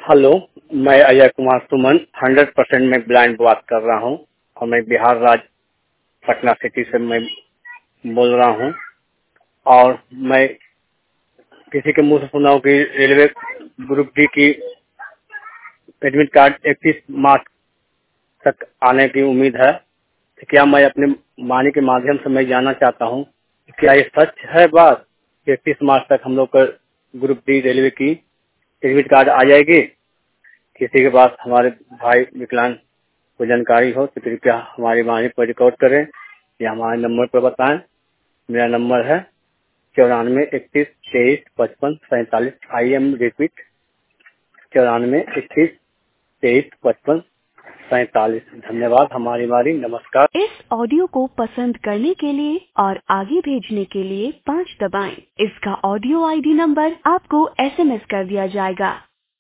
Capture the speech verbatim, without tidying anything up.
Hello, मैं Ajay Kumar Suman hundred percent में blind बात कर रहा हूँ और मैं बिहार राज्य पटना सिटी से मैं बोल रहा हूँ। और मैं किसी के मुंह से सुना हूँ कि रेलवे ग्रुप डी की एडमिट कार्ड इकतीस मार्च तक आने की उम्मीद है। तो क्या मैं अपने वाणी के माध्यम से मैं जानना चाहता हूँ क्या ये सच है बात कि इकतीस मार्च तक हम लोग का ग्रुप डी रेलवे की एडमिट कार्ड आ जाएगी। किसी के पास हमारे भाई विकलांग को जानकारी हो तो कृपया हमारी वाणी पर रिकॉर्ड करें या हमारे नंबर पर बताएं। मेरा नंबर है चौरानवे इकतीस तेईस पचपन सैतालीस। आई एम रिपीट चौरानवे इक्कीस तेईस पचपन सैतालीस। धन्यवाद। हमारी बारी। नमस्कार। इस ऑडियो को पसंद करने के लिए और आगे भेजने के लिए पाँच दबाएं। इसका ऑडियो आईडी नंबर आपको एसएमएस कर दिया जाएगा।